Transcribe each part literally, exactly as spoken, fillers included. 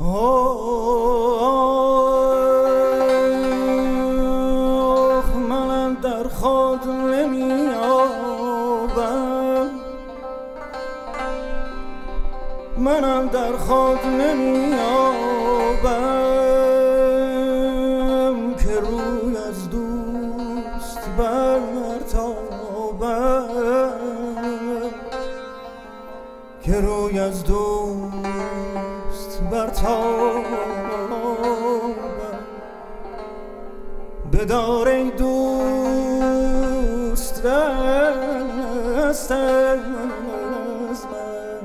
آخ منم در خود نمیابم، منم در خود نمیابم که روی از دوست برتابم، که روی از دوست برتابم. بدار ای دوست دست از من،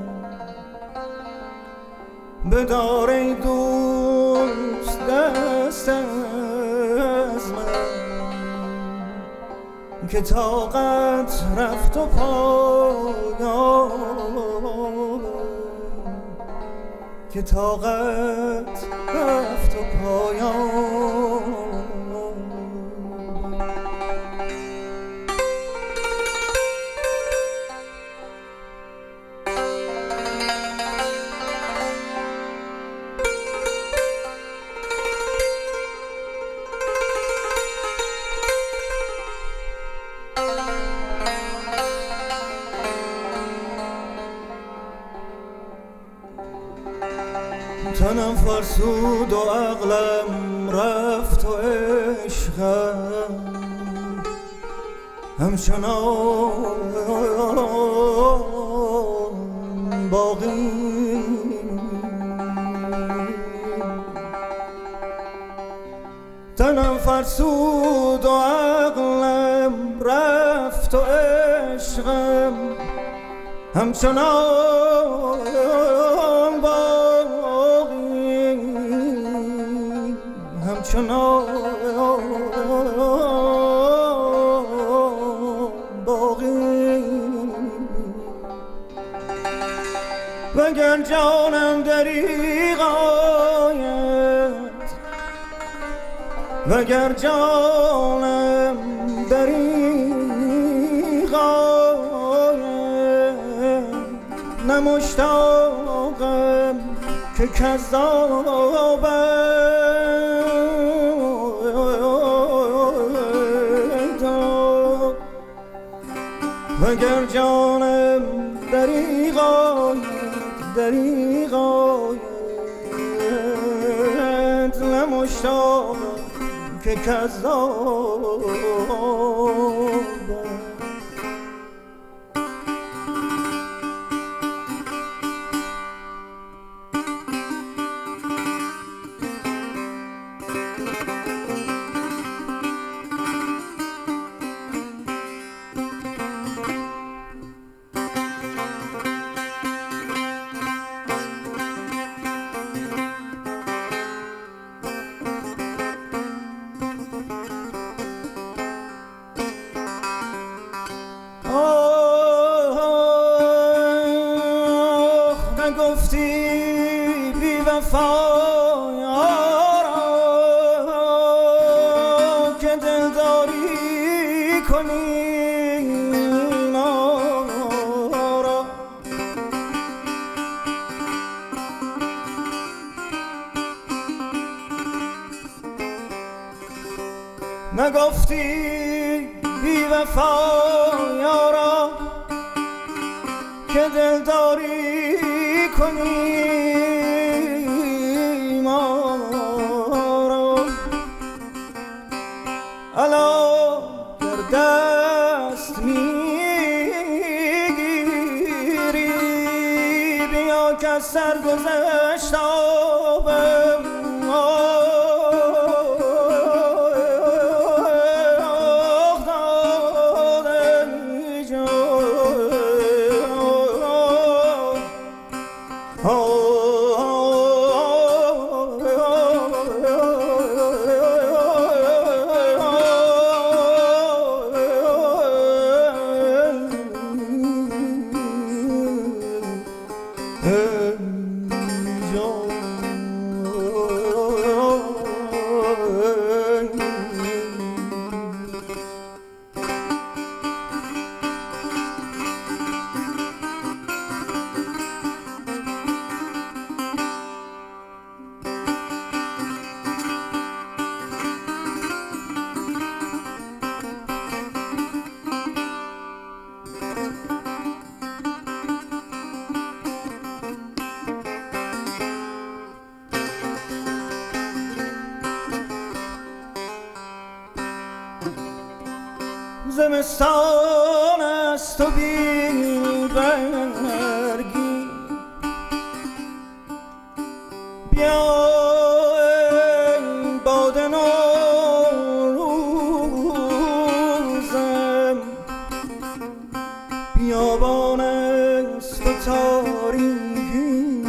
بدار ای دوست دست از من، که طاقت رفت و پایان، که طاقت رفت و پایان. تنم فرسود و عقلم رفت و عشقم همچنان باقی. تنم فرسود و عقلم رفت و عشقم همچنان باقی، همچنان باقی. وگر جانم دریغ آید، وگر جانم دریغ آید، نه مشتاقم که کذابم، وگر جانم دریغ آید، دریغ آید، نه مشتاقم که کذابم. گفتی بی وفا یارا که دلداری کنی ما را، نگفتی بی وفا یارا که دلداری کنی ما را. الا در دست میگیری بیا که از سرگذشت آبم، زمستان است و بی برگی بیا ای باد نوروزم بیابان است و تاریکی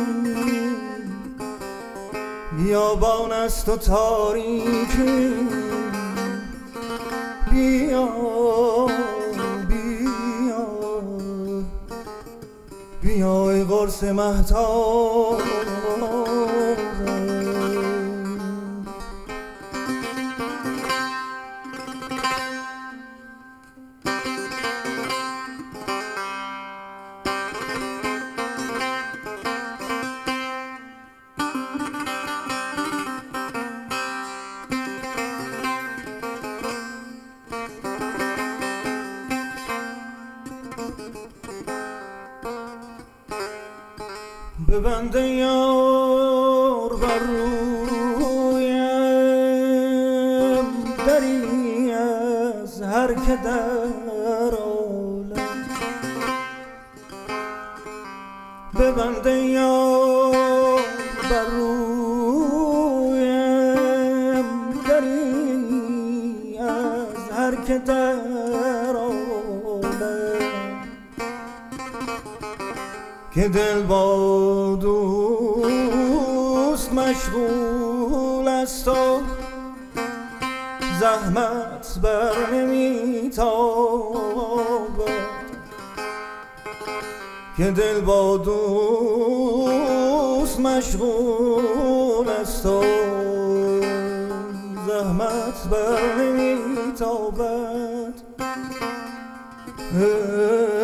بیابان است و تاریکی بیا بیا بیا ای قرص مهتاب ببنده یار بر رویم دری از هر که در عالم ببنده یار بر رویم دری از هر که در عالم که دل با دوست مشغول است و زحمت بر نمیتابد که دل با دوست مشغول است و زحمت بر نمیتابد